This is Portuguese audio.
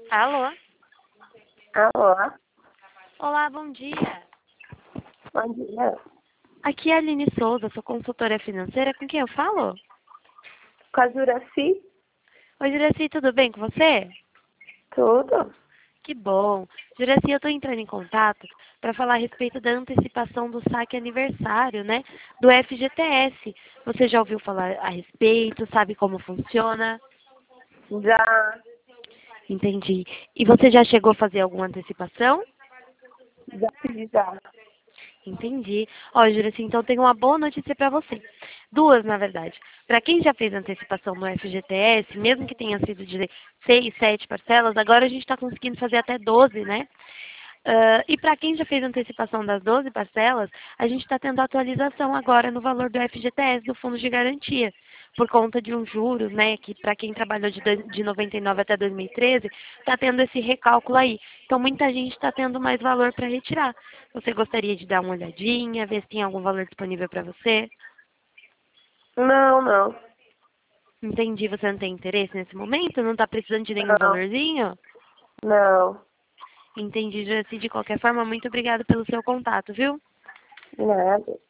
Alô? Alô, Olá, bom dia. bom dia. Aqui é a Aline Souza, sou consultora financeira. Com quem eu falo? Com a Juraci? Oi, Juraci, tudo bem com você? Tudo? Que bom. Juraci, eu estou entrando em contato para falar a respeito da antecipação do saque aniversário, né? Do FGTS. Você já ouviu falar a respeito? Sabe como funciona? Já, Entendi. E você já chegou a fazer alguma antecipação? já pedi já. Entendi. Ó, Juraci, então tenho uma boa notícia para você. Duas, na verdade. Para quem já fez antecipação no FGTS, mesmo que tenha sido de 6, 7 parcelas, agora a gente está conseguindo fazer até 12, né? E para quem já fez antecipação das 12 parcelas, a gente está tendo atualização agora no valor do FGTS, do Fundo de Garantia, por conta de uns juros, né, que para quem trabalhou de 99 até 2013, está tendo esse recálculo aí. Então, muita gente está tendo mais valor para retirar. Você gostaria de dar uma olhadinha, ver se tem algum valor disponível para você? Não, não, Entendi, você não tem interesse nesse momento? Não está precisando de nenhum não, valorzinho? não, Entendi, Jaci. De qualquer forma, muito obrigada pelo seu contato, viu? nada.